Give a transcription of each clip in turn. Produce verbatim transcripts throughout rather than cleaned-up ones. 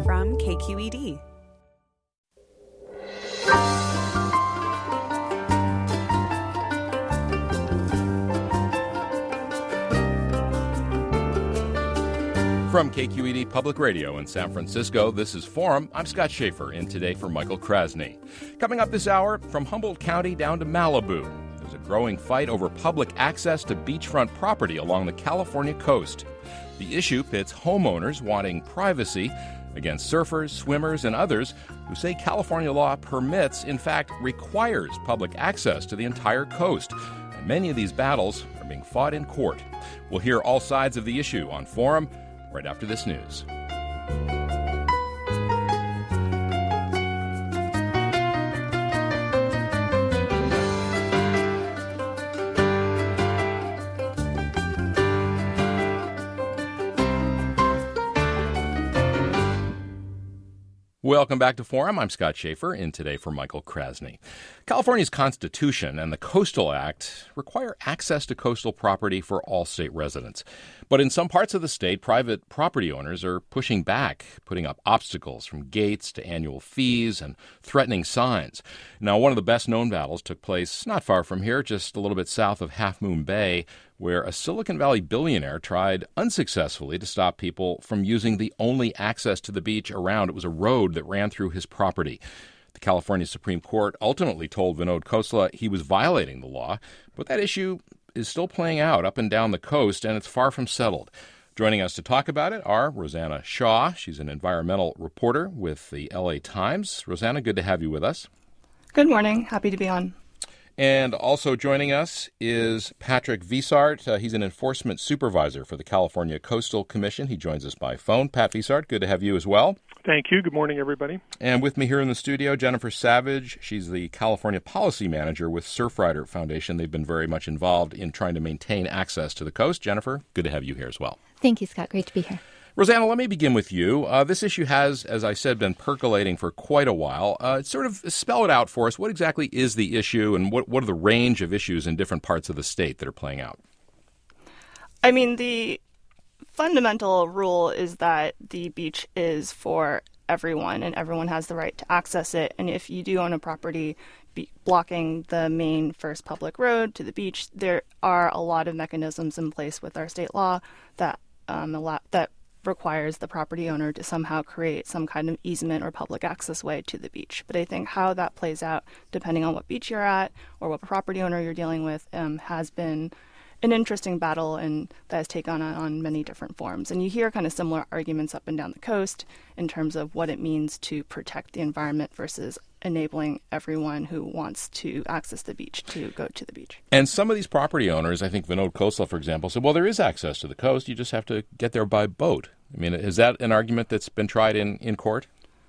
from K Q E D. From K Q E D Public Radio in San Francisco, this is Forum. I'm Scott Schaefer, in today for Michael Krasny. Coming up this hour, from Humboldt County down to Malibu, there's a growing fight over public access to beachfront property along the California coast. The issue pits homeowners wanting privacy against surfers, swimmers, and others who say California law permits, in fact, requires public access to the entire coast. And many of these battles are being fought in court. We'll hear all sides of the issue on Forum right after this news. Welcome back to Forum. I'm Scott Schaefer, in today for Michael Krasny. California's Constitution and the Coastal Act require access to coastal property for all state residents. But in some parts of the state, private property owners are pushing back, putting up obstacles from gates to annual fees and threatening signs. Now, one of the best-known battles took place not far from here, just a little bit south of Half Moon Bay, where a Silicon Valley billionaire tried unsuccessfully to stop people from using the only access to the beach around. It was a road that ran through his property. The California Supreme Court ultimately told Vinod Khosla he was violating the law, but that issue is still playing out up and down the coast, and it's far from settled. Joining us to talk about it are Rosanna Shaw. She's an environmental reporter with the L A Times. Rosanna, good to have you with us. Good morning. Happy to be on. And also joining us is Patrick Vissart. Uh, he's an enforcement supervisor for the California Coastal Commission. He joins us by phone. Pat Vissart, good to have you as well. Thank you. Good morning, everybody. And with me here in the studio, Jennifer Savage. She's the California Policy Manager with Surfrider Foundation. They've been very much involved in trying to maintain access to the coast. Jennifer, good to have you here as well. Thank you, Scott. Great to be here. Rosanna, let me begin with you. Uh, this issue has, as I said, been percolating for quite a while. Uh, sort of spell it out for us. What exactly is the issue, and what, what are the range of issues in different parts of the state that are playing out? I mean, the fundamental rule is that the beach is for everyone, and everyone has the right to access it. And if you do own a property be blocking the main first public road to the beach, there are a lot of mechanisms in place with our state law that um, allow, that requires the property owner to somehow create some kind of easement or public access way to the beach. But I think how that plays out, depending on what beach you're at or what property owner you're dealing with, um, has been an interesting battle, and that has taken on, on many different forms. And you hear kind of similar arguments up and down the coast in terms of what it means to protect the environment versus enabling everyone who wants to access the beach to go to the beach. And some of these property owners, I think Vinod Khosla, for example, said, well, there is access to the coast. You just have to get there by boat. I mean, is that an argument that's been tried in, in court?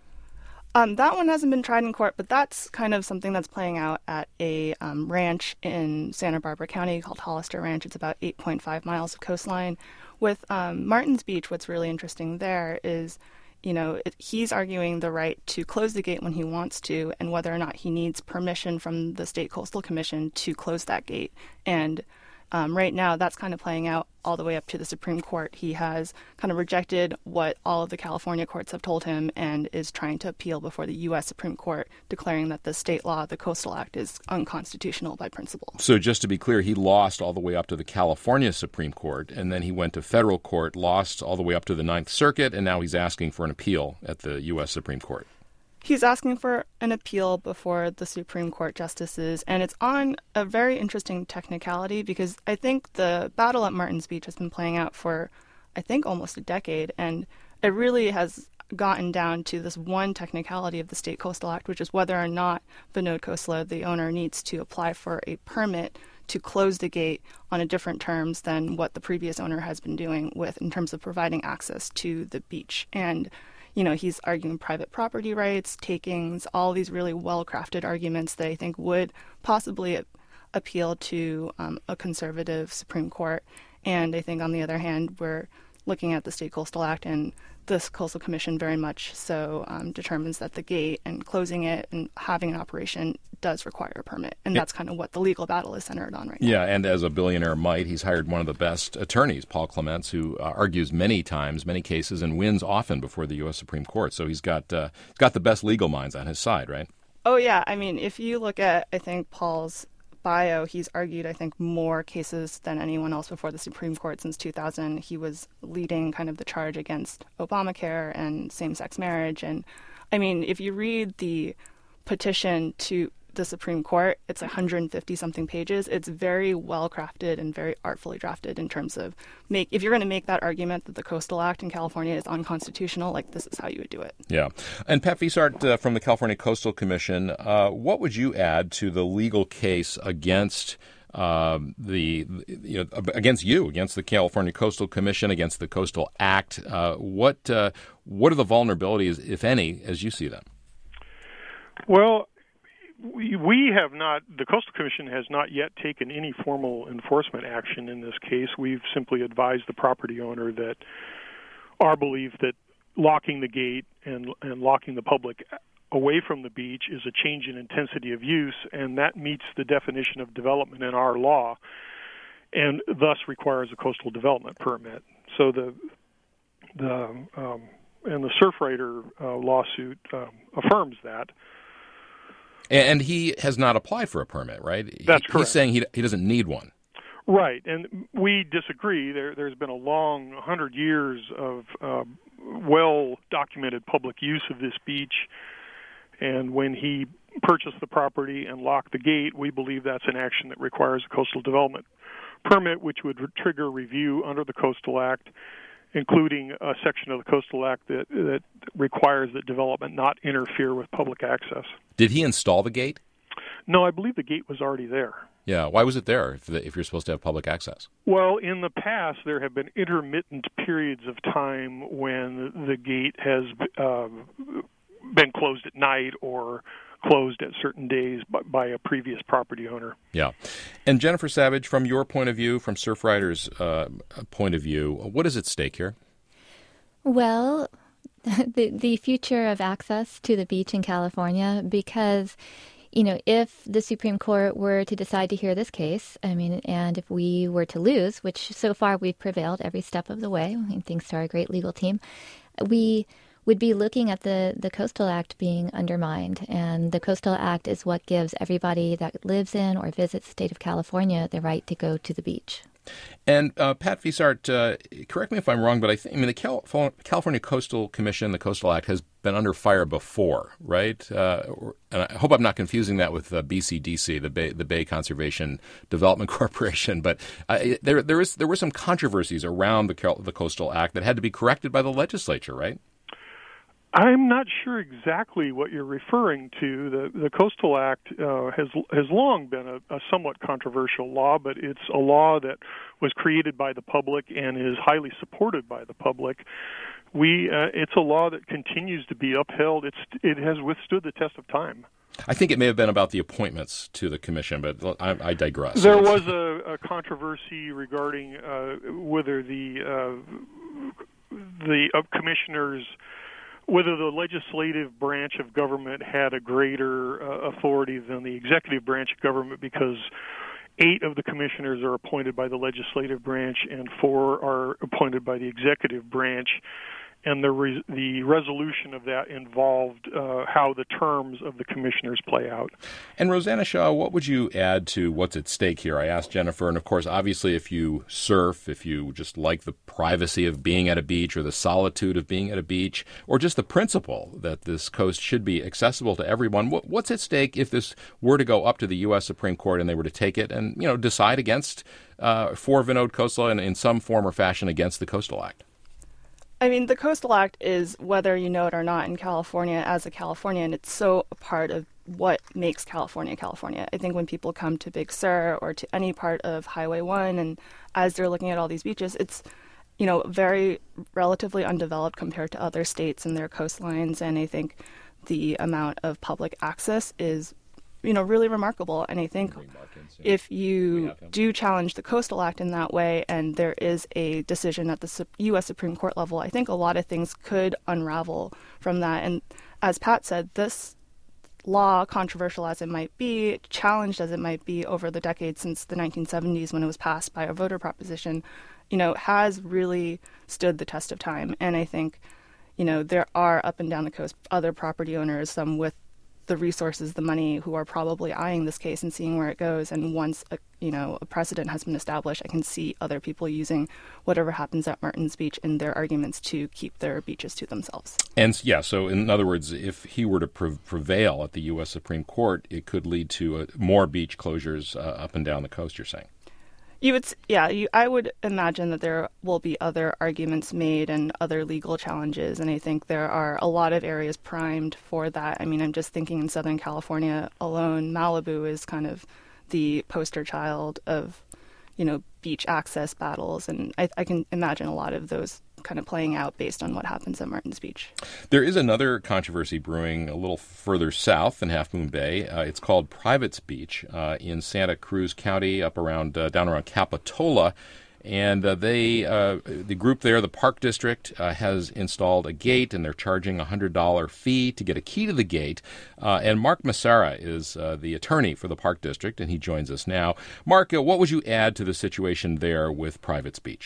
Um, that one hasn't been tried in court, but that's kind of something that's playing out at a um, ranch in Santa Barbara County called Hollister Ranch. It's about eight point five miles of coastline. With um, Martin's Beach, what's really interesting there is, you know, it, he's arguing the right to close the gate when he wants to, and whether or not he needs permission from the State Coastal Commission to close that gate. And um, right now, that's kind of playing out all the way up to the Supreme Court. He has kind of rejected what all of the California courts have told him and is trying to appeal before the U S Supreme Court, declaring that the state law, the Coastal Act, is unconstitutional by principle. So just to be clear, he lost all the way up to the California Supreme Court, and then he went to federal court, lost all the way up to the Ninth Circuit, and now he's asking for an appeal at the U S Supreme Court. He's asking for an appeal before the Supreme Court justices, and it's on a very interesting technicality because I think the battle at Martin's Beach has been playing out for, I think, almost a decade, and it really has gotten down to this one technicality of the State Coastal Act, which is whether or not Vinod Khosla, the owner, needs to apply for a permit to close the gate on a different terms than what the previous owner has been doing with in terms of providing access to the beach. And you know, he's arguing private property rights, takings, all these really well-crafted arguments that I think would possibly a- appeal to um, a conservative Supreme Court. And I think, on the other hand, we're looking at the State Coastal Act, and this Coastal Commission very much so um, determines that the gate and closing it and having an operation does require a permit. And that's kind of what the legal battle is centered on right now. Yeah, and as a billionaire might, he's hired one of the best attorneys, Paul Clements, who uh, argues many times, many cases, and wins often before the U S Supreme Court. So he's got uh, he's got the best legal minds on his side, right? Oh, yeah. I mean, if you look at, I think, Paul's bio, he's argued, I think, more cases than anyone else before the Supreme Court since two thousand. He was leading kind of the charge against Obamacare and same-sex marriage. And, I mean, if you read the petition to the Supreme Court, it's one hundred fifty something pages. It's very well crafted and very artfully drafted in terms of make if you're going to make that argument that the Coastal Act in California is unconstitutional, like this is how you would do it. Yeah. And Pat Wiesart uh, from the California Coastal Commission, uh, what would you add to the legal case against um, the you know against you, against the California Coastal Commission, against the Coastal Act? Uh, what uh, what are the vulnerabilities, if any, as you see them? Well, We, we have not, the Coastal Commission has not yet taken any formal enforcement action in this case. We've simply advised the property owner that our belief that locking the gate and, and locking the public away from the beach is a change in intensity of use, and that meets the definition of development in our law, and thus requires a coastal development permit. So the the um, and the Surfrider uh, lawsuit um, affirms that. And he has not applied for a permit, right? That's he, correct. He's saying he he doesn't need one. Right, and we disagree. There, there's been a long one hundred years of uh, well-documented public use of this beach, and when he purchased the property and locked the gate, we believe that's an action that requires a coastal development permit, which would trigger review under the Coastal Act, including a section of the Coastal Act that, that requires that development not interfere with public access. Did he install the gate? No, I believe the gate was already there. Yeah. Why was it there if, the, if you're supposed to have public access? Well, in the past, there have been intermittent periods of time when the gate has uh, been closed at night or closed at certain days by, by a previous property owner. Yeah. And Jennifer Savage, from your point of view, from Surfrider's uh, point of view, what is at stake here? Well, the the future of access to the beach in California, because, you know, if the Supreme Court were to decide to hear this case, I mean, and if we were to lose, which so far we've prevailed every step of the way, I mean, thanks to our great legal team, we would be looking at the, the Coastal Act being undermined. And the Coastal Act is what gives everybody that lives in or visits the state of California the right to go to the beach. And uh, Pat Wiesart, uh, correct me if I'm wrong, but I think I mean the Cal- California Coastal Commission, the Coastal Act, has been under fire before, right? Uh, and I hope I'm not confusing that with uh, B C D C, the Bay, the Bay Conservation Development Corporation. But uh, there there is there were some controversies around the Cal- the Coastal Act that had to be corrected by the legislature, right? I'm not sure exactly what you're referring to. The the Coastal Act uh, has has long been a, a somewhat controversial law, but it's a law that was created by the public and is highly supported by the public. We uh, it's a law that continues to be upheld. It's it has withstood the test of time. I think it may have been about the appointments to the commission, but I, I digress. There was a, a controversy regarding uh, whether the uh, the uh, commissioners. Whether the legislative branch of government had a greater uh, authority than the executive branch of government, because eight of the commissioners are appointed by the legislative branch and four are appointed by the executive branch. And the re- the resolution of that involved uh, how the terms of the commissioners play out. And Rosanna Shaw, what would you add to what's at stake here? I asked Jennifer, and of course, obviously, if you surf, if you just like the privacy of being at a beach or the solitude of being at a beach, or just the principle that this coast should be accessible to everyone, what, what's at stake if this were to go up to the U S Supreme Court and they were to take it and, you know, decide against, uh, for Vinod Khosla and in some form or fashion against the Coastal Act? I mean, the Coastal Act is, whether you know it or not, in California as a Californian, it's so a part of what makes California California. I think when people come to Big Sur or to any part of Highway one, and as they're looking at all these beaches, it's, you know, very relatively undeveloped compared to other states and their coastlines. And I think the amount of public access is you know, really remarkable. And I think if you do challenge the Coastal Act in that way, and there is a decision at the U S Supreme Court level, I think a lot of things could unravel from that. And as Pat said, this law, controversial as it might be, challenged as it might be over the decades since the nineteen seventies when it was passed by a voter proposition, you know, has really stood the test of time. And I think, you know, there are up and down the coast other property owners, some with the resources, the money, who are probably eyeing this case and seeing where it goes. And once a, you know, a precedent has been established, I can see other people using whatever happens at Martin's Beach in their arguments to keep their beaches to themselves. And yeah, so in other words, if he were to pre- prevail at the U S Supreme Court, it could lead to uh, more beach closures uh, up and down the coast, you're saying? You would, yeah, you, I would imagine that there will be other arguments made and other legal challenges, and I think there are a lot of areas primed for that. I mean, I'm just thinking in Southern California alone, Malibu is kind of the poster child of, you know, beach access battles, and I, I can imagine a lot of those kind of playing out based on what happens at Martin's Beach. There is another controversy brewing a little further south in Half Moon Bay. Uh, it's called Privates Beach uh, in Santa Cruz County, up around uh, down around Capitola. And uh, they, uh, the group there, the Park District, uh, has installed a gate, and they're charging a one hundred dollars fee to get a key to the gate. Uh, and Mark Massara is uh, the attorney for the Park District, and he joins us now. Mark, uh, what would you add to the situation there with Privates Beach?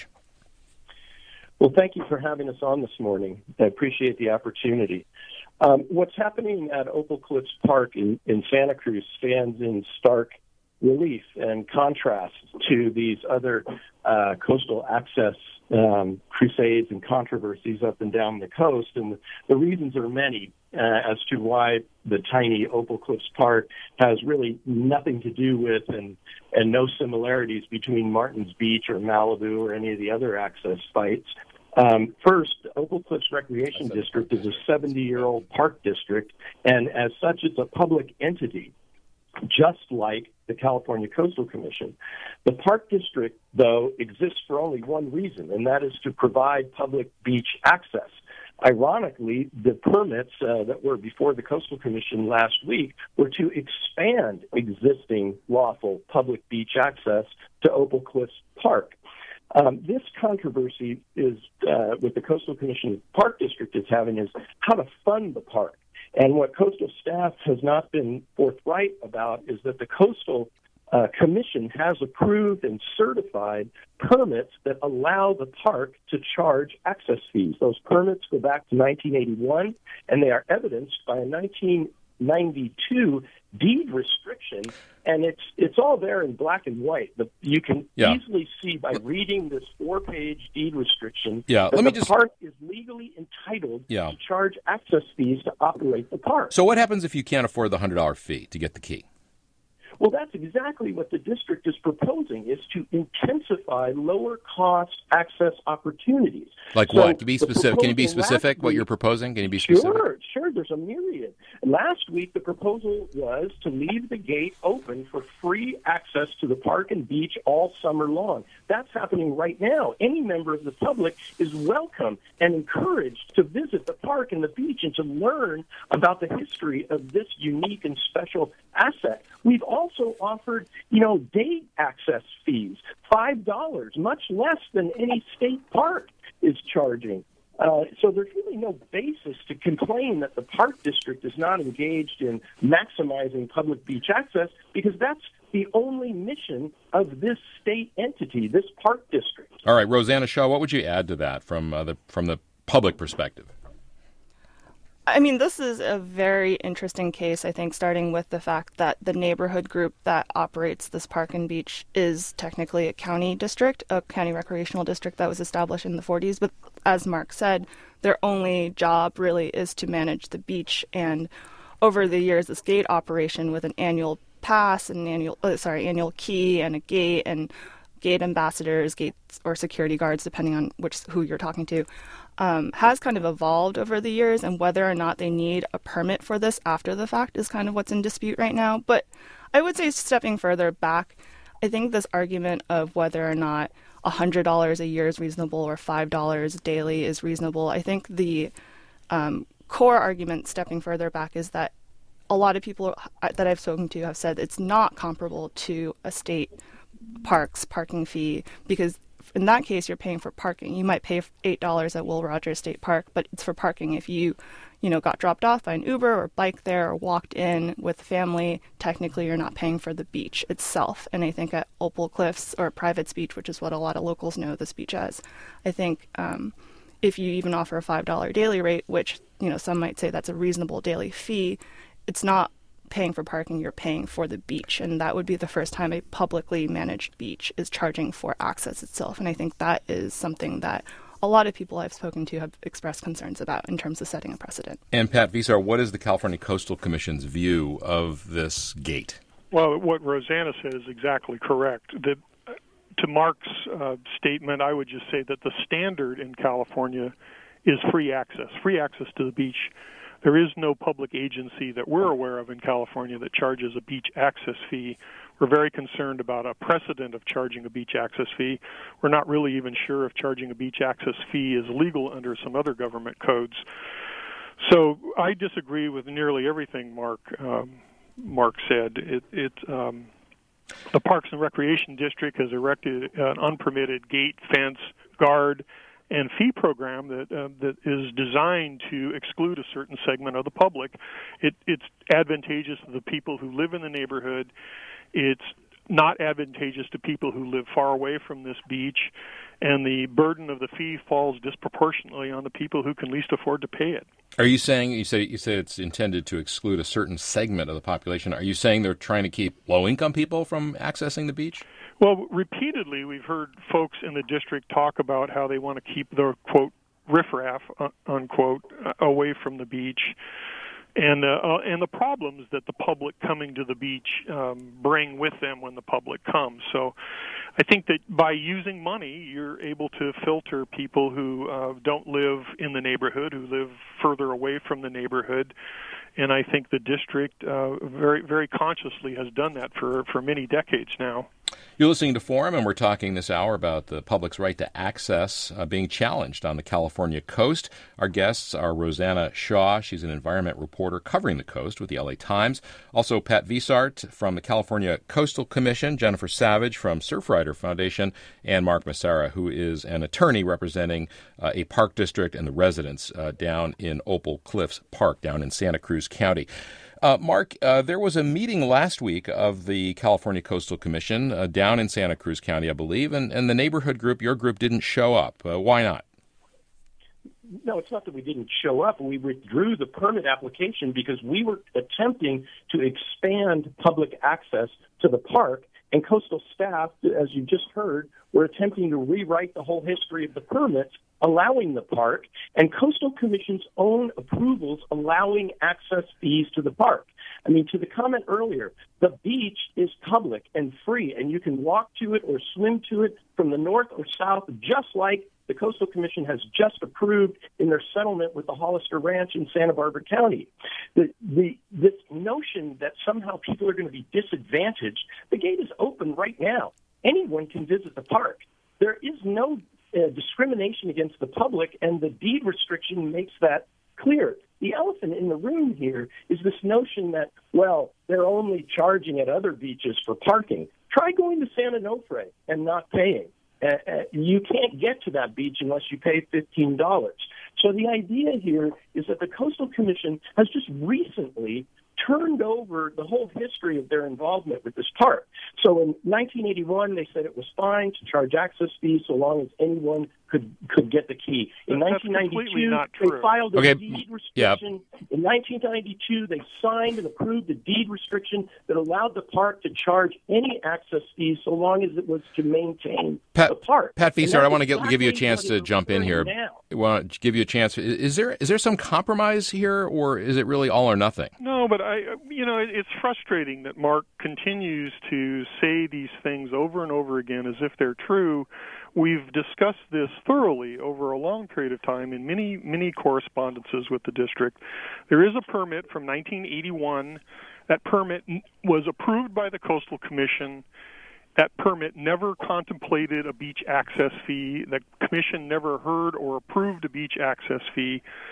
Well, thank you for having us on this morning. I appreciate the opportunity. Um, what's happening at Opal Cliffs Park in, in Santa Cruz stands in stark relief and contrast to these other uh, coastal access um, crusades and controversies up and down the coast. And the, the reasons are many uh, as to why the tiny Opal Cliffs Park has really nothing to do with and, and no similarities between Martin's Beach or Malibu or any of the other access sites. Um, first, Opal Cliffs Recreation District is a seventy-year-old park district, and as such, it's a public entity, just like the California Coastal Commission. The Park District, though, exists for only one reason, and that is to provide public beach access. Ironically, the permits uh, that were before the Coastal Commission last week were to expand existing lawful public beach access to Opal Cliffs Park. Um, this controversy is, uh, with the Coastal Commission Park District is having is how to fund the park. And what coastal staff has not been forthright about is that the Coastal uh, Commission has approved and certified permits that allow the park to charge access fees. Those permits go back to nineteen eighty-one, and they are evidenced by a nineteen ninety-two deed restriction, and it's it's all there in black and white. The, you can yeah. easily see by reading this four-page deed restriction yeah. that Let me the just... park is legally entitled yeah. to charge access fees to operate the park. So what happens if you can't afford the one hundred dollars fee to get the key? Well, that's exactly what the district is proposing, is to intensify lower-cost access opportunities. Like so what? To be specific, can you be specific what week, you're proposing? Can you be specific? Sure, sure. There's a myriad. Last week, the proposal was to leave the gate open for free access to the park and beach all summer long. That's happening right now. Any member of the public is welcome and encouraged to visit the park and the beach and to learn about the history of this unique and special asset. We've also offered, you know, day access fees, five dollars, much less than any state park is charging. Uh, so there's really no basis to complain that the Park District is not engaged in maximizing public beach access, because that's the only mission of this state entity, this Park District. All right, Rosanna Shaw, what would you add to that from uh, the from the public perspective? I mean, this is a very interesting case, I think, starting with the fact that the neighborhood group that operates this park and beach is technically a county district, a county recreational district that was established in the forties. But as Mark said, their only job really is to manage the beach. And over the years, this gate operation with an annual pass, and an annual, uh, sorry, annual key and a gate and gate ambassadors, gates or security guards, depending on which who you're talking to, Um, has kind of evolved over the years, and whether or not they need a permit for this after the fact is kind of what's in dispute right now. But I would say, stepping further back, I think this argument of whether or not one hundred dollars a year is reasonable or five dollars daily is reasonable, I think the um, core argument, stepping further back, is that a lot of people that I've spoken to have said it's not comparable to a state park's parking fee, because in that case, you're paying for parking. You might pay eight dollars at Will Rogers State Park, but it's for parking. If you, you know, got dropped off by an Uber or biked there or walked in with family, technically you're not paying for the beach itself. And I think at Opal Cliffs, or Private's Beach, which is what a lot of locals know this beach as, I think um, if you even offer a five dollars daily rate, which, you know, some might say that's a reasonable daily fee, it's not paying for parking, you're paying for the beach. And that would be the first time a publicly managed beach is charging for access itself. And I think that is something that a lot of people I've spoken to have expressed concerns about in terms of setting a precedent. And Pat Viessart, what is the California Coastal Commission's view of this gate? Well, what Rosanna said is exactly correct. The, to Mark's uh, statement, I would just say that the standard in California is free access, free access to the beach. There is no public agency that we're aware of in California that charges a beach access fee. We're very concerned about a precedent of charging a beach access fee. We're not really even sure if charging a beach access fee is legal under some other government codes. So I disagree with nearly everything Mark um, Mark said. It, it um, the Parks and Recreation District has erected an unpermitted gate, fence, guard, and fee program that uh, that is designed to exclude a certain segment of the public. It, it's advantageous to the people who live in the neighborhood. It's not advantageous to people who live far away from this beach, and the burden of the fee falls disproportionately on the people who can least afford to pay it. Are you saying, you say you say it's intended to exclude a certain segment of the population. Are you saying they're trying to keep low-income people from accessing the beach? Well, repeatedly we've heard folks in the district talk about how they want to keep the, quote, riffraff, unquote, away from the beach, and uh, uh, and the problems that the public coming to the beach um, bring with them when the public comes. So I think that by using money, you're able to filter people who uh, don't live in the neighborhood, who live further away from the neighborhood. And I think the district uh, very, very consciously has done that for, for many decades now. You're listening to Forum, and we're talking this hour about the public's right to access uh, being challenged on the California coast. Our guests are Rosanna Shaw. She's an environment reporter covering the coast with the L A Times. Also, Pat Viessart from the California Coastal Commission, Jennifer Savage from Surfrider Foundation, and Mark Massara, who is an attorney representing uh, a park district and the residents uh, down in Opal Cliffs Park down in Santa Cruz County. Uh, Mark, uh, there was a meeting last week of the California Coastal Commission uh, down in Santa Cruz County, I believe, and, and the neighborhood group, your group, didn't show up. Uh, why not? No, it's not that we didn't show up. We withdrew the permit application because we were attempting to expand public access to the park, and coastal staff, as you just heard, were attempting to rewrite the whole history of the permits allowing the park, and Coastal Commission's own approvals allowing access fees to the park. I mean, to the comment earlier, the beach is public and free, and you can walk to it or swim to it from the north or south, just like the Coastal Commission has just approved in their settlement with the Hollister Ranch in Santa Barbara County. The, the, this notion that somehow people are going to be disadvantaged, the gate is open right now. Anyone can visit the park. There is no uh, discrimination against the public, and the deed restriction makes that clear. The elephant in the room here is this notion that, well, they're only charging at other beaches for parking. Try going to San Onofre and not paying. Uh, uh, you can't get to that beach unless you pay fifteen dollars. So the idea here is that the Coastal Commission has just recently turned over the whole history of their involvement with this park. So in nineteen eighty-one, they said it was fine to charge access fees so long as anyone could could get the key. In That's nineteen ninety-two, not they true. filed a Okay. deed restriction. Yeah. In nineteen ninety-two, they signed and approved a deed restriction that allowed the park to charge any access fees so long as it was to maintain Pat, the park. Pat And Viessart, that's I want to give, give you a exactly chance what to is jump in here. occurring now. I want to give you a chance. Is, is there is there some compromise here, or is it really all or nothing? No, but I, you know, it, it's frustrating that Mark continues to say these things over and over again as if they're true. We've discussed this thoroughly over a long period of time in many, many correspondences with the district. There is a permit from nineteen eighty-one. That permit was approved by the Coastal Commission. That permit never contemplated a beach access fee. The Commission never heard or approved a beach access fee.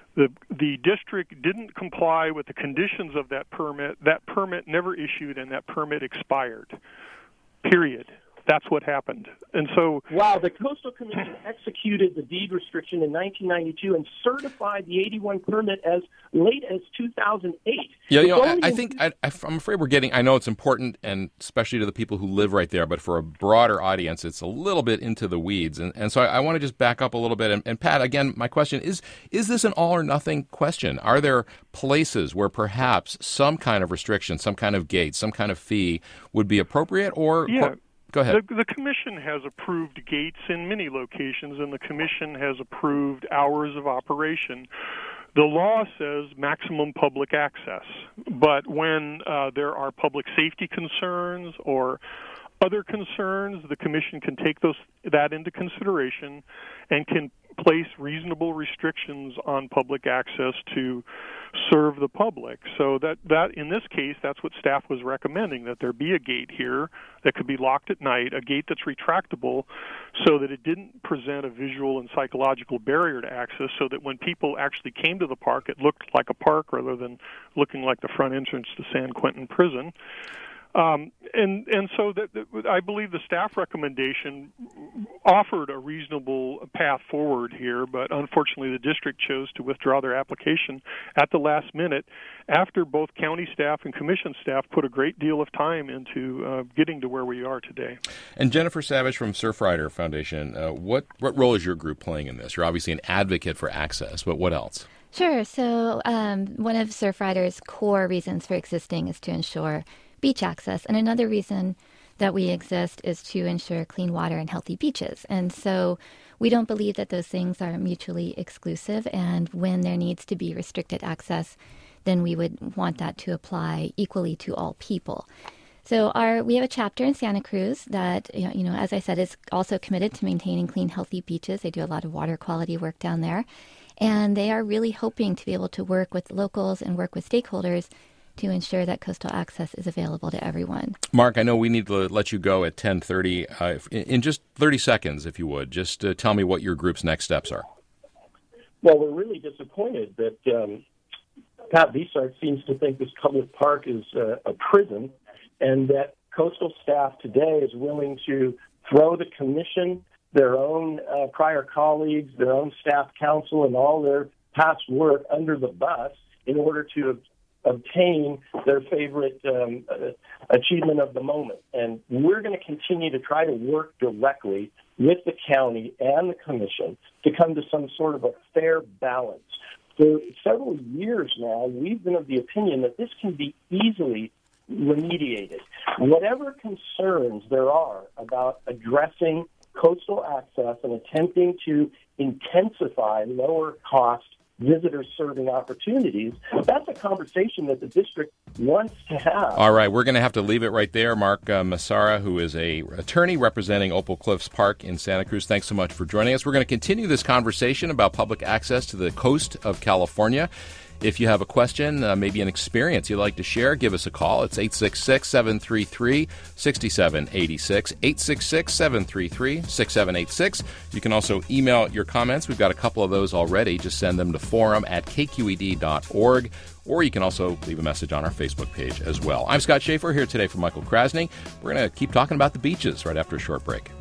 The the district didn't comply with the conditions of that permit. That permit never issued, and that permit expired. Period. That's what happened. And so, wow, the Coastal Commission executed the deed restriction in nineteen ninety-two and certified the eighty-one permit as late as two thousand eight. Yeah, you know, I, I think I, I'm afraid we're getting. I know it's important, and especially to the people who live right there. But for a broader audience, it's a little bit into the weeds. And, and so I, I want to just back up a little bit. And, and Pat, again, my question is: Is this an all or nothing question? Are there places where perhaps some kind of restriction, some kind of gate, some kind of fee would be appropriate? Or yeah. Or, Go ahead. The, the Commission has approved gates in many locations, and the Commission has approved hours of operation. The law says maximum public access, but when uh, there are public safety concerns or other concerns, the Commission can take those that into consideration and can place reasonable restrictions on public access to serve the public. So that, that in this case, that's what staff was recommending, that there be a gate here that could be locked at night, a gate that's retractable so that it didn't present a visual and psychological barrier to access, so that when people actually came to the park, it looked like a park rather than looking like the front entrance to San Quentin Prison. Um, and and so that, that I believe the staff recommendation offered a reasonable path forward here, but unfortunately the district chose to withdraw their application at the last minute after both county staff and commission staff put a great deal of time into uh, getting to where we are today. And Jennifer Savage from Surfrider Foundation, uh, what, what role is your group playing in this? You're obviously an advocate for access, but what else? Sure. So um, one of Surfrider's core reasons for existing is to ensure beach access. And another reason that we exist is to ensure clean water and healthy beaches. And so we don't believe that those things are mutually exclusive. And when there needs to be restricted access, then we would want that to apply equally to all people. So our we have a chapter in Santa Cruz that, you know, as I said, is also committed to maintaining clean, healthy beaches. They do a lot of water quality work down there. And they are really hoping to be able to work with locals and work with stakeholders to ensure that coastal access is available to everyone. Mark, I know we need to let you go at ten thirty. Uh, in just thirty seconds, if you would, just uh, tell me what your group's next steps are. Well, we're really disappointed that um, Pat Visart seems to think this public park is uh, a prison, and that coastal staff today is willing to throw the commission, their own uh, prior colleagues, their own staff council, and all their past work under the bus in order to obtain their favorite um, uh, achievement of the moment. And we're going to continue to try to work directly with the county and the commission to come to some sort of a fair balance. For several years now, we've been of the opinion that this can be easily remediated. Whatever concerns there are about addressing coastal access and attempting to intensify lower cost visitor serving opportunities, that's a conversation that the district wants to have. All right, we're going to have to leave it right there. Mark uh, Massara, who is a attorney representing Opal Cliffs Park in Santa Cruz, thanks so much for joining us. We're going to continue this conversation about public access to the coast of California. If you have a question, uh, maybe an experience you'd like to share, give us a call. It's eight six six, seven three three, six seven eight six, eight six six, seven three three, six seven eight six. You can also email your comments. We've got a couple of those already. Just send them to forum at k q e d dot org, or you can also leave a message on our Facebook page as well. I'm Scott Schaefer, here today for Michael Krasny. We're going to keep talking about the beaches right after a short break.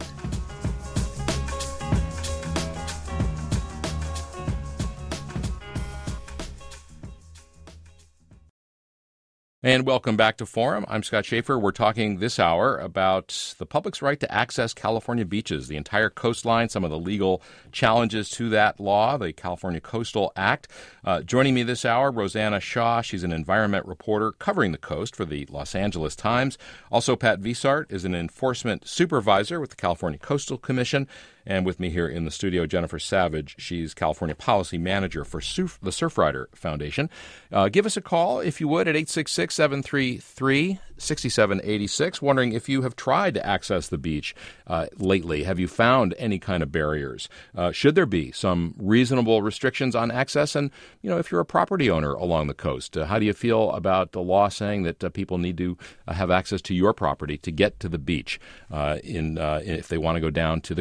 And welcome back to Forum. I'm Scott Schaefer. We're talking this hour about the public's right to access California beaches, the entire coastline, some of the legal challenges to that law, the California Coastal Act. Uh, joining me this hour, Rosanna Shaw. She's an environment reporter covering the coast for the Los Angeles Times. Also, Pat Visart is an enforcement supervisor with the California Coastal Commission. And with me here in the studio, Jennifer Savage. She's California Policy Manager for Surf, the Surfrider Foundation. Uh, give us a call, if you would, at eight six six, seven three three, six seven eight six. Wondering if you have tried to access the beach uh, lately. Have you found any kind of barriers? Uh, should there be some reasonable restrictions on access? And, you know, if you're a property owner along the coast, uh, how do you feel about the law saying that uh, people need to uh, have access to your property to get to the beach uh, in uh, if they want to go down to the coast?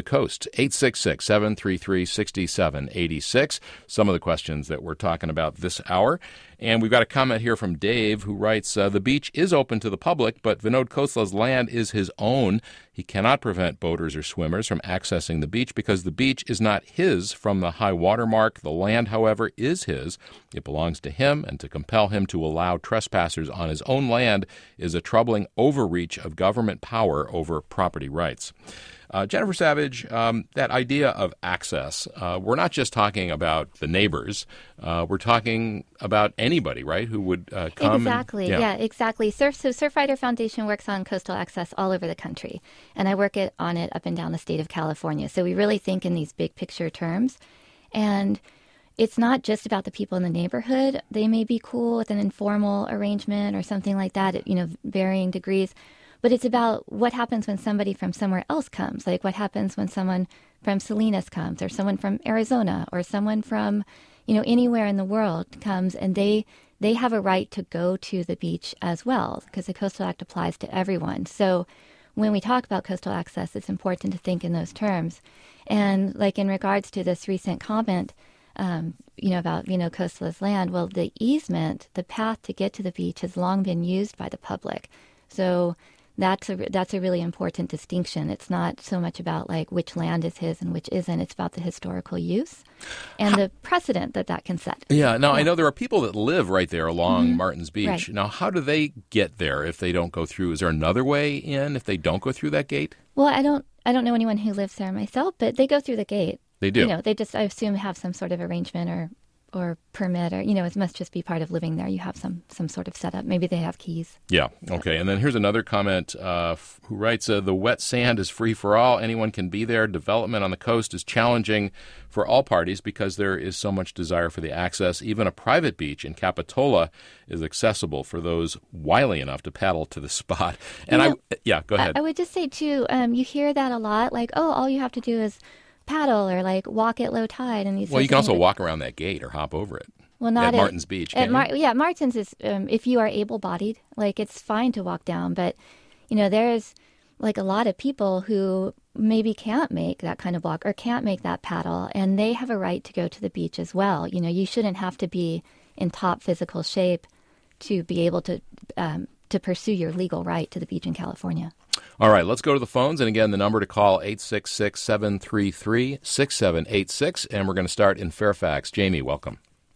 eight six six, seven three three, six seven eight six. Some of the questions that we're talking about this hour. And we've got a comment here from Dave who writes, uh, the beach is open to the public, but Vinod Khosla's land is his own. He cannot prevent boaters or swimmers from accessing the beach because the beach is not his from the high water mark. The land, however, is his. It belongs to him, and to compel him to allow trespassers on his own land is a troubling overreach of government power over property rights. Uh, Jennifer Savage, um, that idea of access, uh, we're not just talking about the neighbors. Uh, we're talking about anybody, right, who would uh, come. Exactly. And, yeah. yeah, exactly. Surf, so Surfrider Foundation works on coastal access all over the country, and I work it, on it up and down the state of California. So we really think in these big picture terms. And it's not just about the people in the neighborhood. They may be cool with an informal arrangement or something like that at, you know, varying degrees. But it's about what happens when somebody from somewhere else comes, like what happens when someone from Salinas comes, or someone from Arizona, or someone from, you know, anywhere in the world comes, and they they have a right to go to the beach as well, because the Coastal Act applies to everyone. So when we talk about coastal access, it's important to think in those terms. And like in regards to this recent comment, um, you know, about Vinod Khosla's land, well, the easement, the path to get to the beach has long been used by the public. So That's a, that's a really important distinction. It's not so much about like which land is his and which isn't. It's about the historical use and the precedent that that can set. Yeah. Now, yeah. I know there are people that live right there along mm-hmm. Martins Beach. Right. Now, how do they get there if they don't go through? Is there another way in if they don't go through that gate? Well, I don't I don't know anyone who lives there myself, but they go through the gate. They do? You know, they just, I assume, have some sort of arrangement or or permit, or, you know, it must just be part of living there. You have some some sort of setup. Maybe they have keys. Yeah. Okay. And then here's another comment uh, f- who writes, uh, the wet sand is free for all. Anyone can be there. Development on the coast is challenging for all parties because there is so much desire for the access. Even a private beach in Capitola is accessible for those wily enough to paddle to the spot. And you know, I, yeah, go ahead. I, I would just say, too, um, you hear that a lot, like, oh, all you have to do is paddle or like walk at low tide. And these well, you can also like, walk around that gate or hop over it. Well, not at, at Martins Beach. At Mar- yeah, Martins is um, if you are able-bodied, like it's fine to walk down. But you know, there's like a lot of people who maybe can't make that kind of walk or can't make that paddle, and they have a right to go to the beach as well. You know, you shouldn't have to be in top physical shape to be able to um, to pursue your legal right to the beach in California. All right, let's go to the phones. And again, the number to call, eight six six, seven three three, six seven eight six. And we're going to start in Fairfax. Jamie, welcome.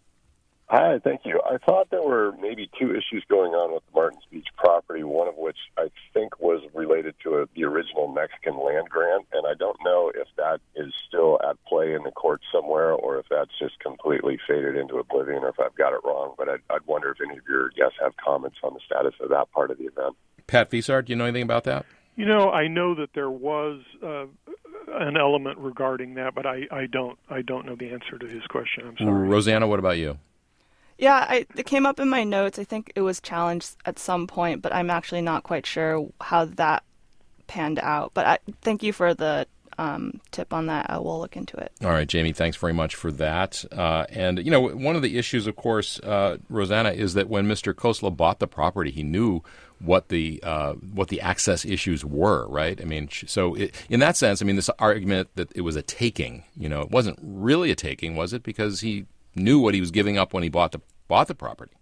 Hi, thank you. I thought there were maybe two issues going on with the Martins Beach property, one of which I think was related to a, the original Mexican land grant. And I don't know if that is still at play in the courts somewhere or if that's just completely faded into oblivion or if I've got it wrong. But I'd, I'd wonder if any of your guests have comments on the status of that part of the event. Pat Fisart, do you know anything about that? You know, I know that there was uh, an element regarding that, but I, I don't I don't know the answer to his question. I'm sorry. Rosanna, what about you? Yeah, I, it came up in my notes. I think it was challenged at some point, but I'm actually not quite sure how that panned out. But I, thank you for the um, tip on that. I will look into it. All right, Jamie, thanks very much for that. Uh, and, you know, one of the issues, of course, uh, Rosanna, is that when Mister Khosla bought the property, he knew what the uh, what the access issues were, right? I mean, so it, in that sense, I mean, this argument that it was a taking, you know, it wasn't really a taking, was it? Because he knew what he was giving up when he bought the bought the property.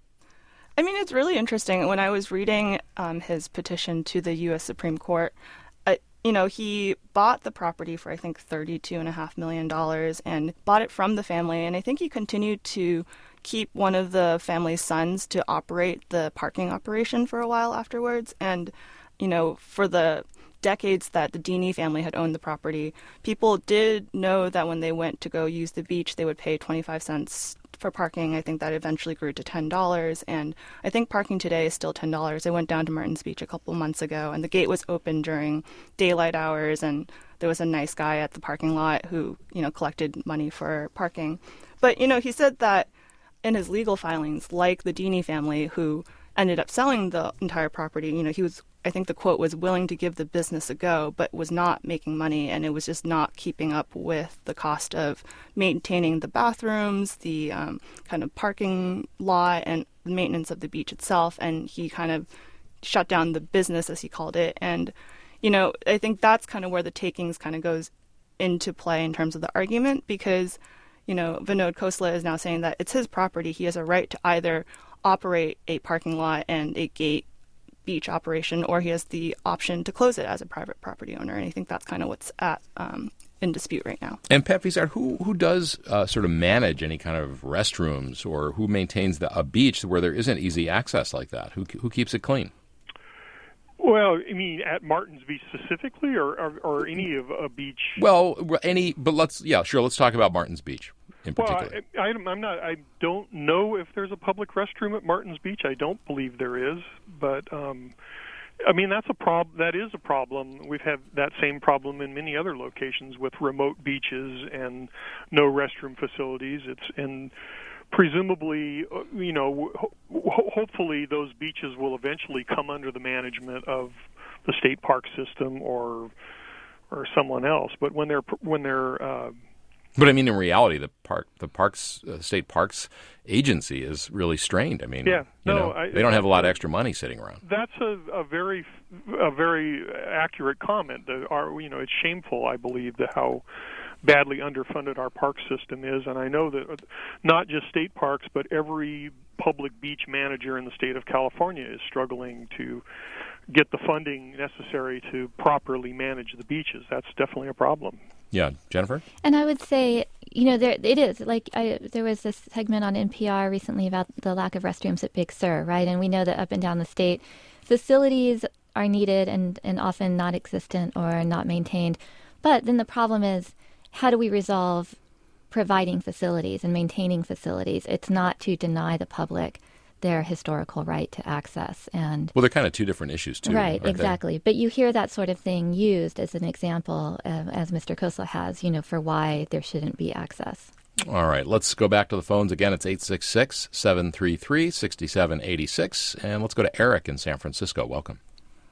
I mean, it's really interesting. When I was reading um, his petition to the U S Supreme Court, uh, you know, he bought the property for, I think, thirty-two point five million dollars and bought it from the family. And I think he continued to keep one of the family's sons to operate the parking operation for a while afterwards. And, you know, for the decades that the Dini family had owned the property, people did know that when they went to go use the beach, they would pay twenty-five cents for parking. I think that eventually grew to ten dollars. And I think parking today is still ten dollars. I went down to Martins Beach a couple months ago, and the gate was open during daylight hours, and there was a nice guy at the parking lot who, you know, collected money for parking. But, you know, he said that in his legal filings, like the Dini family, who ended up selling the entire property, you know, he was, I think the quote was, willing to give the business a go, but was not making money, and it was just not keeping up with the cost of maintaining the bathrooms, the um, kind of parking lot, and the maintenance of the beach itself, and he kind of shut down the business, as he called it. And, you know, I think that's kind of where the takings kind of goes into play in terms of the argument because, you know, Vinod Khosla is now saying that it's his property. He has a right to either operate a parking lot and a gate beach operation, or he has the option to close it as a private property owner. And I think that's kind of what's at um, in dispute right now. And Pat Fiesart, who who does uh, sort of manage any kind of restrooms, or who maintains the, a beach where there isn't easy access like that? Who who keeps it clean? Well, I mean, at Martins Beach specifically, or or, or any of a beach? Well, any, but let's yeah, sure. Let's talk about Martins Beach in particular. Well, I, I, I'm not. I don't know if there's a public restroom at Martins Beach. I don't believe there is, but um, I mean that's a prob. That is a problem. We've had that same problem in many other locations with remote beaches and no restroom facilities. It's and. Presumably, you know, ho- hopefully those beaches will eventually come under the management of the state park system or or someone else. But when they're when they're uh, but I mean, in reality, the park, the parks, uh, state parks agency is really strained. I mean, yeah, you no, know, I, they don't have a lot of extra money sitting around. That's a, a very a very accurate comment. The, our, you know, it's shameful, I believe, that how badly underfunded our park system is, and I know that not just state parks, but every public beach manager in the state of California is struggling to get the funding necessary to properly manage the beaches. That's definitely a problem. Yeah, Jennifer? And I would say, you know, there it is. Like, I, there was this segment on N P R recently about the lack of restrooms at Big Sur, right? And we know that up and down the state, facilities are needed and, and often not existent or not maintained. But then the problem is, how do we resolve providing facilities and maintaining facilities? It's not to deny the public their historical right to access. And well, they're kind of two different issues, too. Right, exactly. They? But you hear that sort of thing used as an example, uh, as Mister Khosla has, you know, for why there shouldn't be access. All right, let's go back to the phones again. It's eight six six, seven three three, six seven eight six. And let's go to Eric in San Francisco. Welcome.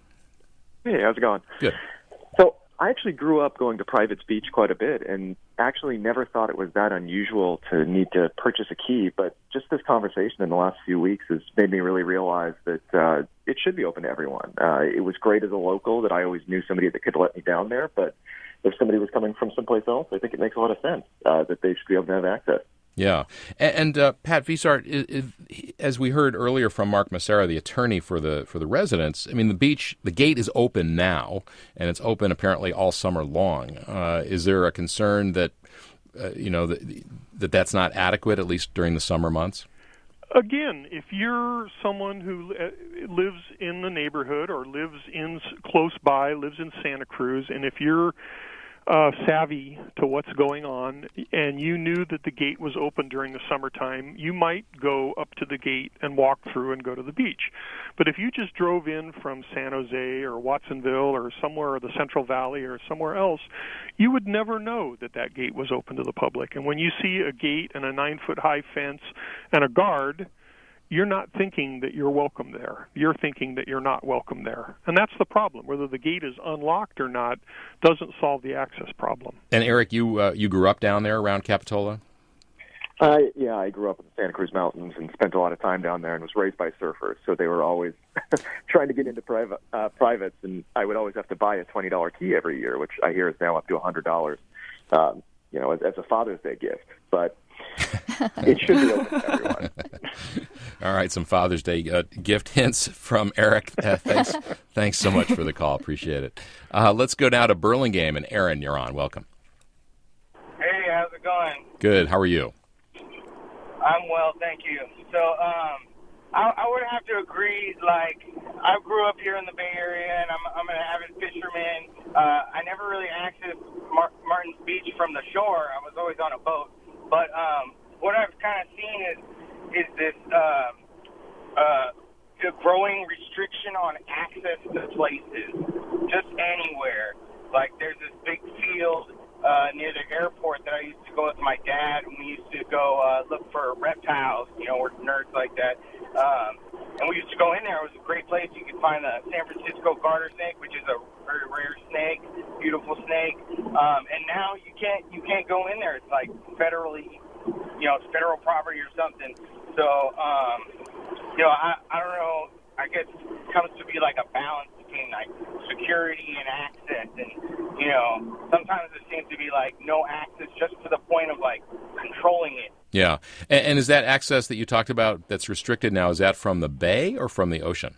Hey, how's it going? Good. So I actually grew up going to Private's Beach quite a bit and actually never thought it was that unusual to need to purchase a key. But just this conversation in the last few weeks has made me really realize that uh, it should be open to everyone. Uh, it was great as a local that I always knew somebody that could let me down there. But if somebody was coming from someplace else, I think it makes a lot of sense uh, that they should be able to have access. Yeah. And, and uh, Pat Fiesart, is, is, as we heard earlier from Mark Massera, the attorney for the for the residents, I mean, the beach, the gate is open now, and it's open apparently all summer long. Uh, is there a concern that, uh, you know, that, that that's not adequate, at least during the summer months? Again, if you're someone who lives in the neighborhood or lives in close by, lives in Santa Cruz, and if you're Uh, savvy to what's going on, and you knew that the gate was open during the summertime, you might go up to the gate and walk through and go to the beach. But if you just drove in from San Jose or Watsonville or somewhere, or the Central Valley or somewhere else, you would never know that that gate was open to the public. And when you see a gate and a nine-foot-high fence and a guard, you're not thinking that you're welcome there. You're thinking that you're not welcome there. And that's the problem. Whether the gate is unlocked or not doesn't solve the access problem. And Eric, you uh, you grew up down there around Capitola? Uh, yeah, I grew up in the Santa Cruz Mountains and spent a lot of time down there and was raised by surfers. So they were always trying to get into private, uh, privates, and I would always have to buy a twenty dollars key every year, which I hear is now up to one hundred dollars, um, you know, as, as a Father's Day gift. But it should be open to everyone. All right, some Father's Day uh, gift hints from Eric. Uh, thanks, thanks so much for the call. Appreciate it. Uh, let's go now to Burlingame, and Aaron, you're on. Welcome. Hey, how's it going? Good. How are you? I'm well, thank you. So, um, I, I would have to agree. Like, I grew up here in the Bay Area, and I'm I'm an avid fisherman. Uh, I never really accessed Mar- Martins Beach from the shore. I was always on a boat. But um, what I've kind of seen is is this uh, uh, the growing restriction on access to places, just anywhere. Like there's this big field uh, near the airport that I used to go with my dad, and we used to go uh, look for reptiles. You know, we're nerds like that. Um, and we used to go in there. It was a great place. You could find the San Francisco garter snake, which is a very rare snake, beautiful snake. Um, and now you can't you can't go in there. It's like federally, you know, it's federal property or something. So, um, you know, I, I don't know. I I guess, comes to be like a balance between like security and access, and you know, sometimes it seems to be like no access, just to the point of like controlling it. Yeah, and, and is that access that you talked about that's restricted now? Is that from the bay or from the ocean?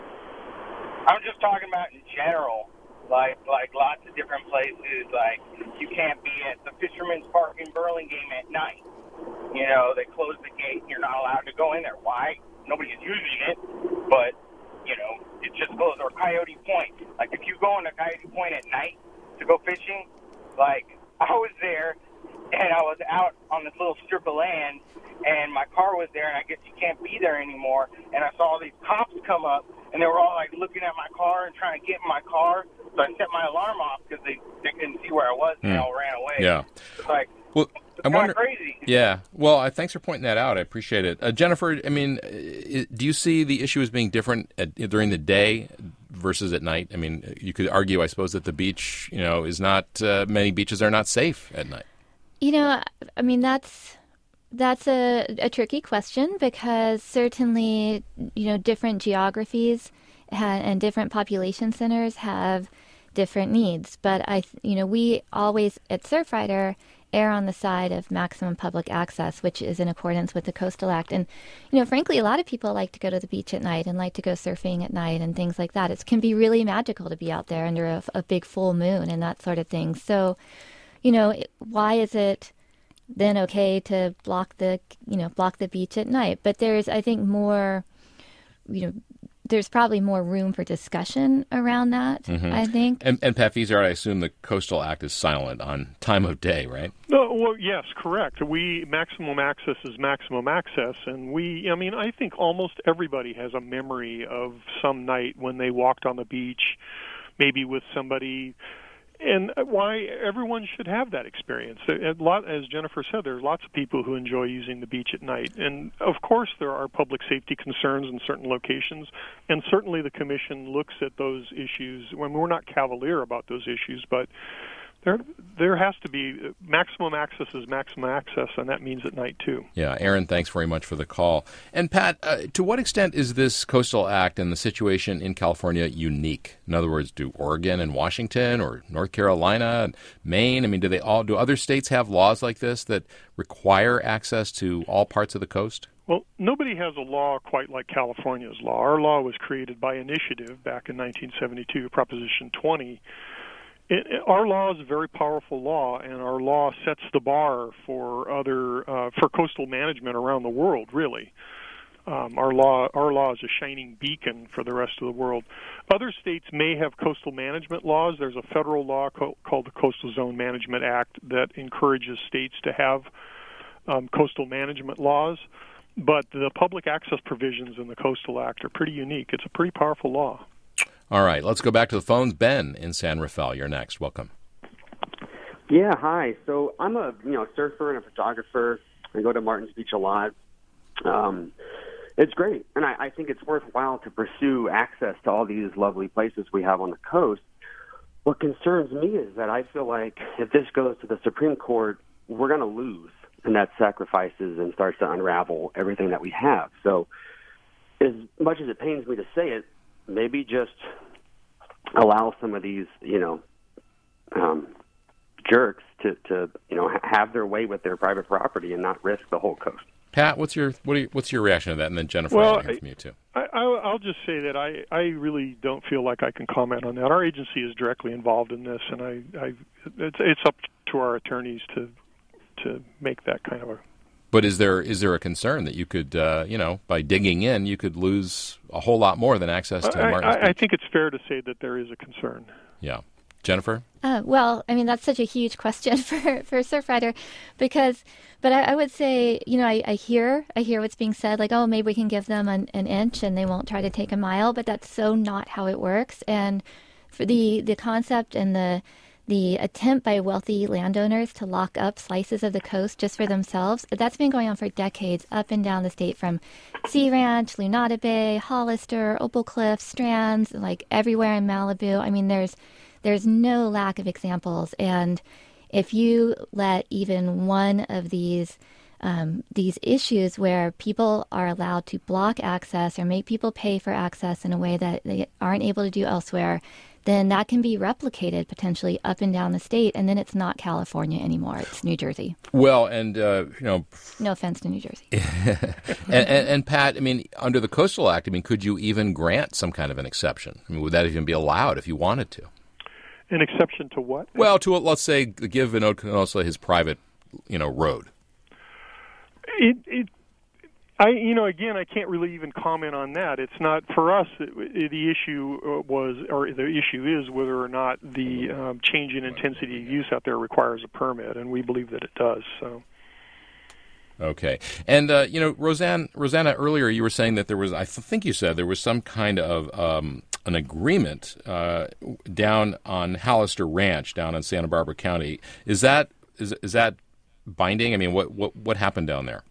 I'm just talking about in general, like like lots of different places. Like you can't be at the Fisherman's Park in Burlingame at night. You know, they close the gate and you're not allowed to go in there. Why? Nobody's using it, but, you know, it just goes. Or Coyote Point. Like, if you go into Coyote Point at night to go fishing, like, I was there, and I was out on this little strip of land, and my car was there, and I guess you can't be there anymore, and I saw all these cops come up, and they were all, like, looking at my car and trying to get in my car, so I set my alarm off because they, they couldn't see where I was, and mm. they all ran away. Yeah. It's like... Well, It's I wonder, crazy. Yeah. Well, uh, thanks for pointing that out. I appreciate it. Uh, Jennifer, I mean, uh, do you see the issue as being different at, during the day versus at night? I mean, you could argue, I suppose, that the beach, you know, is not, uh, many beaches are not safe at night. You know, I mean, that's that's a, a tricky question because certainly, you know, different geographies ha- and different population centers have different needs. But, I, you know, we always at Surfrider err on the side of maximum public access, which is in accordance with the Coastal Act. And, you know, frankly, a lot of people like to go to the beach at night and like to go surfing at night and things like that. It can be really magical to be out there under a, a big full moon and that sort of thing. So, you know, why is it then okay to block the, you know, block the beach at night? But there's, I think, more, you know, there's probably more room for discussion around that, mm-hmm. I think. And, and Pat Fiesart, I assume the Coastal Act is silent on time of day, right? No, well, yes, correct. We maximum access is maximum access, and we, I mean, I think almost everybody has a memory of some night when they walked on the beach, maybe with somebody. And why everyone should have that experience. A lot, as Jennifer said, there's lots of people who enjoy using the beach at night. And, of course, there are public safety concerns in certain locations, and certainly the Commission looks at those issues. When we're not cavalier about those issues, but there there has to be maximum access is maximum access, and that means at night, too. Yeah, Aaron, thanks very much for the call. And, Pat, uh, to what extent is this Coastal Act and the situation in California unique? In other words, do Oregon and Washington or North Carolina and Maine, I mean, do they all do other states have laws like this that require access to all parts of the coast? Well, nobody has a law quite like California's law. Our law was created by initiative back in nineteen seventy-two, Proposition twenty. It, it, our law is a very powerful law, and our law sets the bar for other uh, for coastal management around the world. Really, um, our law our law is a shining beacon for the rest of the world. Other states may have coastal management laws. There's a federal law co- called the Coastal Zone Management Act that encourages states to have um, coastal management laws. But the public access provisions in the Coastal Act are pretty unique. It's a pretty powerful law. All right, let's go back to the phones. Ben in San Rafael, you're next. Welcome. Yeah, hi. So I'm a you know surfer and a photographer. I go to Martins Beach a lot. Um, it's great, and I, I think it's worthwhile to pursue access to all these lovely places we have on the coast. What concerns me is that I feel like if this goes to the Supreme Court, we're going to lose, and that sacrifices and starts to unravel everything that we have. So as much as it pains me to say it, maybe just allow some of these, you know, um, jerks to, to, you know, ha- have their way with their private property and not risk the whole coast. Pat, what's your what are you, what's your reaction to that? And then Jennifer, well, I'll hear from you too. I, I, I'll just say that I, I really don't feel like I can comment on that. Our agency is directly involved in this, and I, I it's, it's up to our attorneys to to make that kind of a. But is there is there a concern that you could, uh, you know, by digging in, you could lose a whole lot more than access to I, Martins Beach? I, I think it's fair to say that there is a concern. Yeah. Jennifer? Uh, well, I mean, that's such a huge question for, for Surfrider because, but I, I would say, you know, I, I hear, I hear what's being said, like, oh, maybe we can give them an, an inch and they won't try to take a mile, but that's so not how it works. And for the, the concept and the, the attempt by wealthy landowners to lock up slices of the coast just for themselves, that's been going on for decades up and down the state from Sea Ranch, Lunada Bay, Hollister, Opal Cliffs, Strands, like everywhere in Malibu. I mean, there's there's no lack of examples. And if you let even one of these um, these issues where people are allowed to block access or make people pay for access in a way that they aren't able to do elsewhere, then that can be replicated potentially up and down the state, and then it's not California anymore. It's New Jersey. Well, and, uh, you know... No offense to New Jersey. and, and, and, Pat, I mean, under the Coastal Act, I mean, could you even grant some kind of an exception? I mean, would that even be allowed if you wanted to? An exception to what? Well, to, let's say, give Vinod Khosla his private, you know, road. It, it, I, you know, again, I can't really even comment on that. It's not for us. It, it, the issue was, or the issue is, whether or not the um, change in intensity of use out there requires a permit, and we believe that it does. So. Okay, and uh, you know, Roseanne, Rosanna, earlier you were saying that there was, I think you said there was some kind of um, an agreement uh, down on Hallister Ranch, down in Santa Barbara County. Is that is is that binding? I mean, what what what happened down there?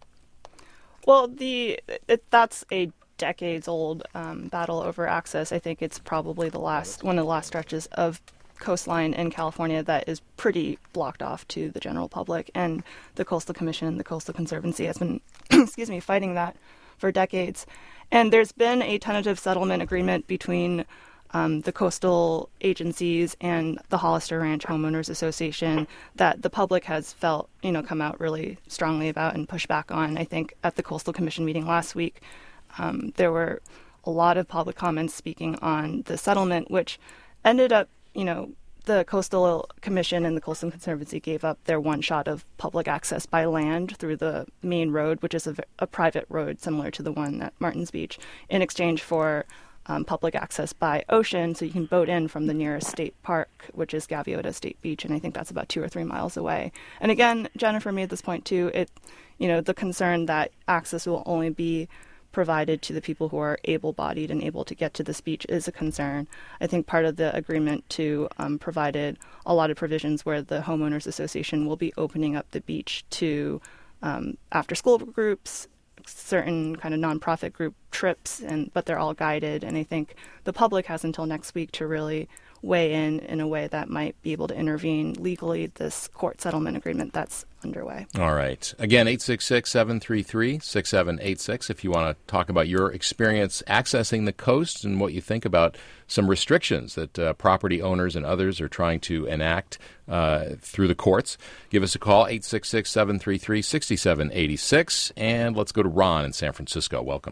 Well, the it, that's a decades-old um, battle over access. I think it's probably the last one of the last stretches of coastline in California that is pretty blocked off to the general public, and the Coastal Commission and the Coastal Conservancy has been, excuse me, fighting that for decades. And there's been a tentative settlement agreement between um, the coastal agencies and the Hollister Ranch Homeowners Association that the public has felt, you know, come out really strongly about and push back on. I think at the Coastal Commission meeting last week, um, there were a lot of public comments speaking on the settlement, which ended up, you know, the Coastal Commission and the Coastal Conservancy gave up their one shot of public access by land through the main road, which is a, a private road similar to the one at Martins Beach, in exchange for um, public access by ocean, so you can boat in from the nearest state park, which is Gaviota State Beach, and I think that's about two or three miles away. And again, Jennifer made this point too, it, you know, the concern that access will only be provided to the people who are able-bodied and able to get to this beach is a concern. I think part of the agreement too um, provided a lot of provisions where the Homeowners Association will be opening up the beach to um, after-school groups, certain kind of nonprofit group trips, and but they're all guided. And I think the public has until next week to really weigh in in a way that might be able to intervene legally this court settlement agreement that's underway. All right. Again, eight six six, seven three three, six seven eight six if you want to talk about your experience accessing the coast and what you think about some restrictions that uh, property owners and others are trying to enact uh, through the courts. Give us a call, eight six six, seven three three, six seven eight six. And let's go to Ron in San Francisco. Welcome.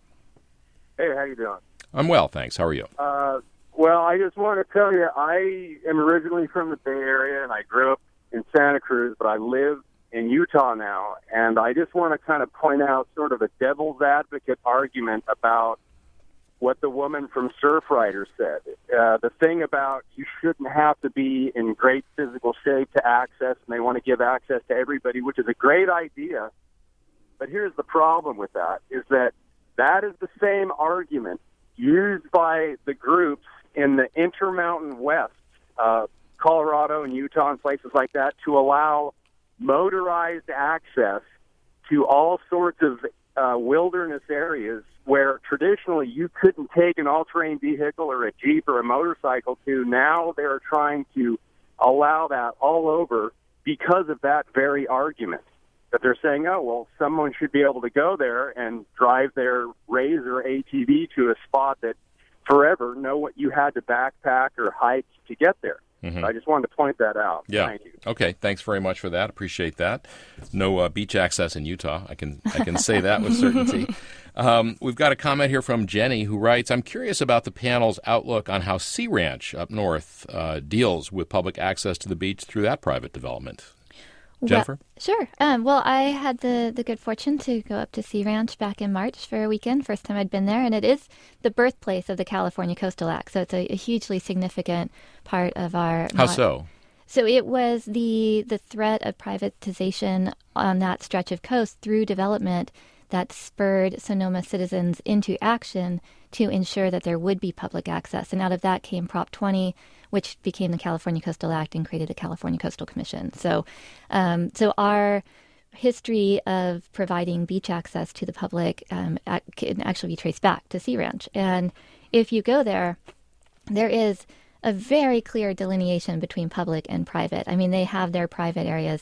Hey, how you doing? I'm well, thanks. How are you? Uh, well, I just want to tell you, I am originally from the Bay Area, and I grew up in Santa Cruz, but I live in Utah now, and I just want to kind of point out sort of a devil's advocate argument about what the woman from Surfrider said. Uh, the thing about you shouldn't have to be in great physical shape to access, and they want to give access to everybody, which is a great idea, but here's the problem with that, is that that is the same argument used by the groups in the Intermountain West, uh, Colorado and Utah and places like that, to allow motorized access to all sorts of uh, wilderness areas where traditionally you couldn't take an all-terrain vehicle or a Jeep or a motorcycle to. Now they're trying to allow that all over because of that very argument. That they're saying, oh, well, someone should be able to go there and drive their Razor A T V to a spot that forever know what you had to backpack or hike to get there. Mm-hmm. So I just wanted to point that out. Yeah. Thank you. Okay. Thanks very much for that. Appreciate that. No uh, beach access in Utah. I can I can say that with certainty. Um, we've got a comment here from Jenny who writes, I'm curious about the panel's outlook on how Sea Ranch up north uh, deals with public access to the beach through that private development. Jennifer? Well, sure. Um, well, I had the, the good fortune to go up to Sea Ranch back in March for a weekend, first time I'd been there, and it is the birthplace of the California Coastal Act, so it's a, a hugely significant part of our... How mod- so? So it was the the threat of privatization on that stretch of coast through development that spurred Sonoma citizens into action to ensure that there would be public access. And out of that came Prop twenty, which became the California Coastal Act and created the California Coastal Commission. So, um, so our history of providing beach access to the public um, can actually be traced back to Sea Ranch. And if you go there, there is a very clear delineation between public and private. I mean, they have their private areas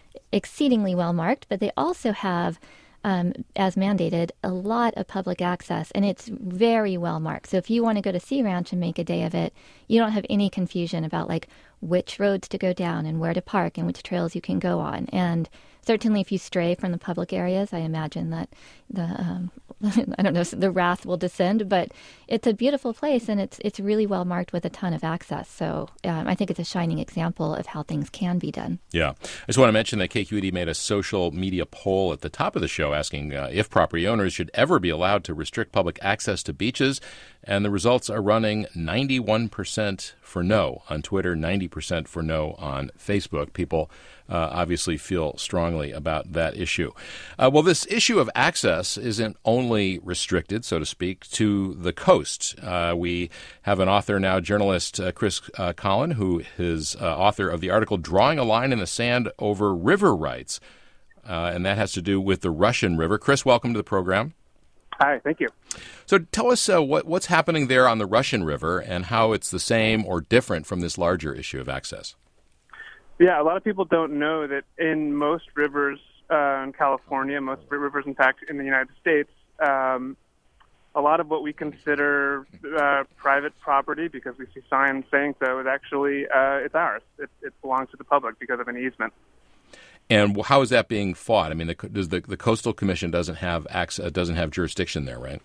exceedingly well marked, but they also have, um, as mandated, a lot of public access, and it's very well marked. So if you want to go to Sea Ranch and make a day of it, you don't have any confusion about like which roads to go down and where to park and which trails you can go on. And certainly if you stray from the public areas, I imagine that the, um, I don't know, the wrath will descend, but it's a beautiful place and it's it's really well marked with a ton of access. So um, I think it's a shining example of how things can be done. Yeah. I just want to mention that K Q E D made a social media poll at the top of the show asking uh, if property owners should ever be allowed to restrict public access to beaches. And the results are running ninety-one percent for no on Twitter, ninety percent for no on Facebook. People uh, obviously feel strongly about that issue. Uh, well, this issue of access isn't only restricted, so to speak, to the coast. Uh, we have an author now, journalist uh, Chris uh, Collin, who is uh, author of the article Drawing a Line in the Sand Over River Rights, uh, and that has to do with the Russian River. Chris, welcome to the program. Hi, thank you. So tell us uh, what, what's happening there on the Russian River and how it's the same or different from this larger issue of access. Yeah, a lot of people don't know that in most rivers uh, in California, most rivers, in fact, in the United States, um, a lot of what we consider uh, private property, because we see signs saying so, is actually uh, it's ours. It, it belongs to the public because of an easement. And how is that being fought? I mean, the, does the, the Coastal Commission doesn't have access, doesn't have jurisdiction there, right?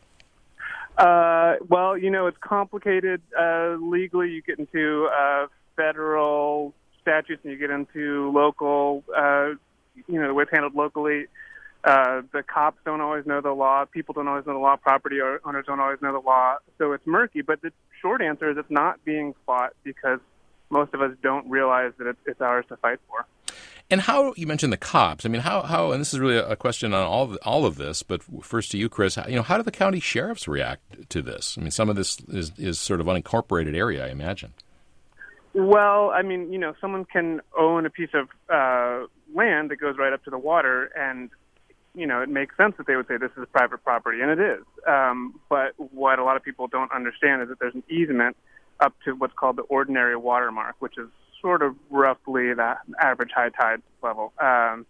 Uh, well, you know, it's complicated uh, legally. You get into uh, federal statutes and you get into local, uh, you know, the way it's handled locally. Uh, the cops don't always know the law. People don't always know the law. Property owners don't always know the law. So it's murky. But the short answer is it's not being fought because most of us don't realize that it's, it's ours to fight for. And how, you mentioned the cops. I mean, how, how and this is really a question on all of, all of this, but first to you, Chris, how, you know, how do the county sheriffs react to this? I mean, some of this is, is sort of unincorporated area, I imagine. Well, I mean, you know, someone can own a piece of uh, land that goes right up to the water, and, you know, it makes sense that they would say this is private property, and it is. Um, but what a lot of people don't understand is that there's an easement up to what's called the ordinary watermark, which is sort of roughly that average high tide level. Um,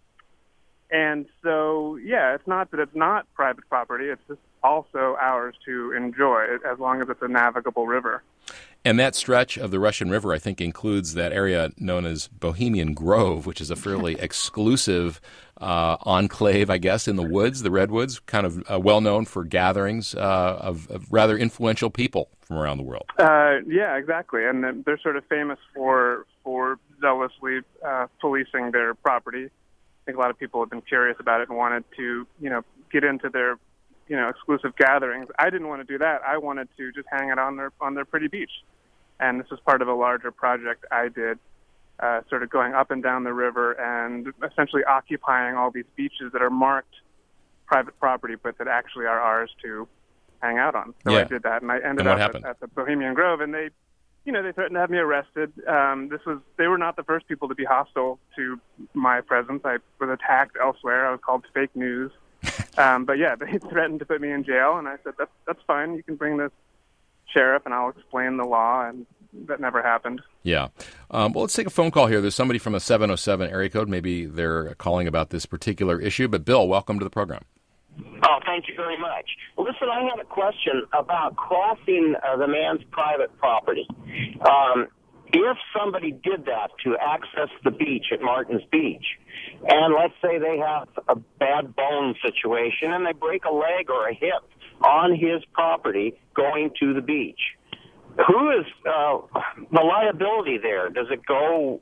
and so, yeah, it's not that it's not private property. It's just also ours to enjoy as long as it's a navigable river. And that stretch of the Russian River, I think, includes that area known as Bohemian Grove, which is a fairly exclusive uh, enclave, I guess, in the woods, the redwoods, kind of uh, well known for gatherings uh, of, of rather influential people from around the world. Uh, yeah, exactly. And they're sort of famous for for zealously uh, policing their property. I think a lot of people have been curious about it and wanted to, you know, get into their, you know, exclusive gatherings. I didn't want to do that. I wanted to just hang it on their on their pretty beach. And this was part of a larger project I did, uh, sort of going up and down the river and essentially occupying all these beaches that are marked private property, but that actually are ours to hang out on. So yeah. I did that, and I ended and up at, at the Bohemian Grove, and they, you know, they threatened to have me arrested. Um, this was they were not the first people to be hostile to my presence. I was attacked elsewhere. I was called fake news. um, but yeah, they threatened to put me in jail, and I said, that's that's fine. You can bring this sheriff and I'll explain the law, and that never happened. Yeah. Um, well, let's take a phone call here. There's somebody from a seven oh seven area code. Maybe they're calling about this particular issue. But Bill, welcome to the program. Oh, thank you very much. Listen, I have a question about crossing uh, the man's private property. Um, if somebody did that to access the beach at Martin's Beach, and let's say they have a bad bone situation and they break a leg or a hip on his property going to the beach, who is uh, the liability there? Does it go...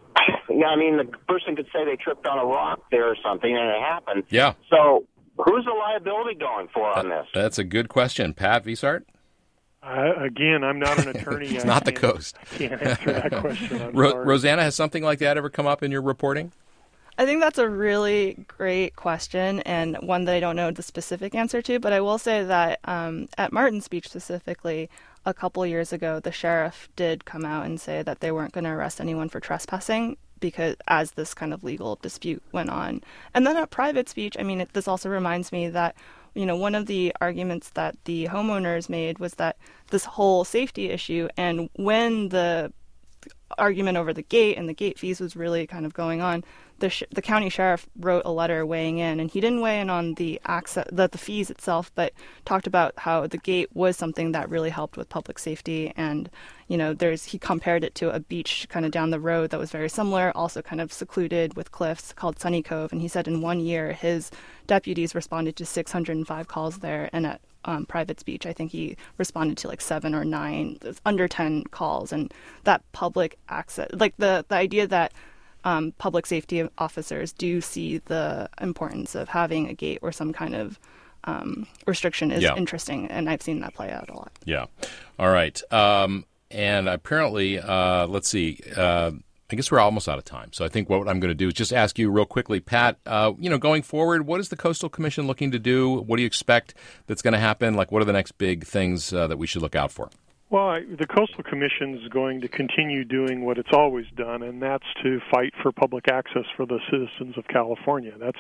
I mean, the person could say they tripped on a rock there or something and it happened. Yeah. So who's the liability going for on this? That's a good question. Pat Wiesart? Uh, again, I'm not an attorney. It's not the coast. I can't answer that question. I'm Ro- sorry. Rosanna, has something like that ever come up in your reporting? I think that's a really great question and one that I don't know the specific answer to, but I will say that um, at Martin's Beach specifically, a couple years ago, the sheriff did come out and say that they weren't going to arrest anyone for trespassing because as this kind of legal dispute went on. And then at Private Beach, I mean, it, this also reminds me that, you know, one of the arguments that the homeowners made was that this whole safety issue, and when the argument over the gate and the gate fees was really kind of going on, the sh- the county sheriff wrote a letter weighing in, and he didn't weigh in on the access, the, the fees itself, but talked about how the gate was something that really helped with public safety. And you know, there's he compared it to a beach kind of down the road that was very similar, also kind of secluded with cliffs, called Sunny Cove. And he said in one year his deputies responded to six hundred five calls there, and at Um, Private's Beach, I think he responded to like seven or nine, under ten calls. And that public access, like the, the idea that um, public safety officers do see the importance of having a gate or some kind of um, restriction is yeah. interesting. And I've seen that play out a lot. Yeah. All right. Um, and apparently, uh, let's see, uh, I guess we're almost out of time. So I think what I'm going to do is just ask you real quickly, Pat, uh, you know, going forward, what is the Coastal Commission looking to do? What do you expect that's going to happen? Like, what are the next big things uh, that we should look out for? Well, I, the Coastal Commission is going to continue doing what it's always done, and that's to fight for public access for the citizens of California. That's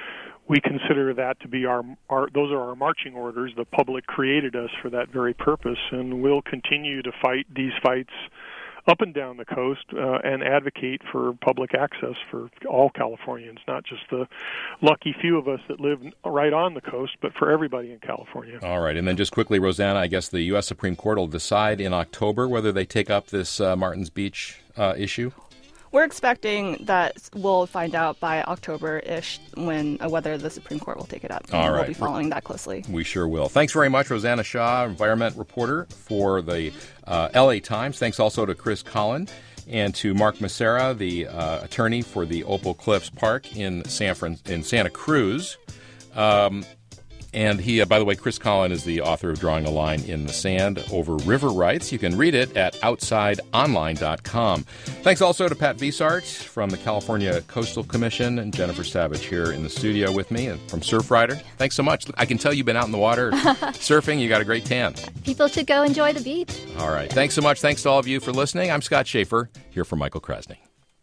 we consider that to be our, our those are our marching orders. The public created us for that very purpose, and we'll continue to fight these fights up and down the coast uh, and advocate for public access for all Californians, not just the lucky few of us that live right on the coast, but for everybody in California. All right. And then just quickly, Rosanna, I guess the U S Supreme Court will decide in October whether they take up this uh, Martins Beach uh, issue? We're expecting that we'll find out by October-ish when uh, whether the Supreme Court will take it up. All right. We'll be following that closely. We sure will. Thanks very much, Rosanna Shaw, environment reporter for the uh, L A Times. Thanks also to Chris Collin and to Mark Massera, the uh, attorney for the Opal Cliffs Park in San Fran- in Santa Cruz. Um, And he, uh, by the way, Chris Collin is the author of Drawing a Line in the Sand over river rights. You can read it at outside online dot com. Thanks also to Pat Viesart from the California Coastal Commission and Jennifer Savage here in the studio with me and from Surfrider. Thanks so much. I can tell you've been out in the water surfing. You got a great tan. People should go enjoy the beach. All right. Thanks so much. Thanks to all of you for listening. I'm Scott Schaefer, here for Michael Krasny.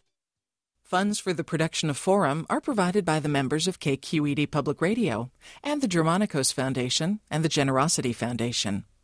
Funds for the production of Forum are provided by the members of K Q E D Public Radio and the Germanicos Foundation and the Generosity Foundation.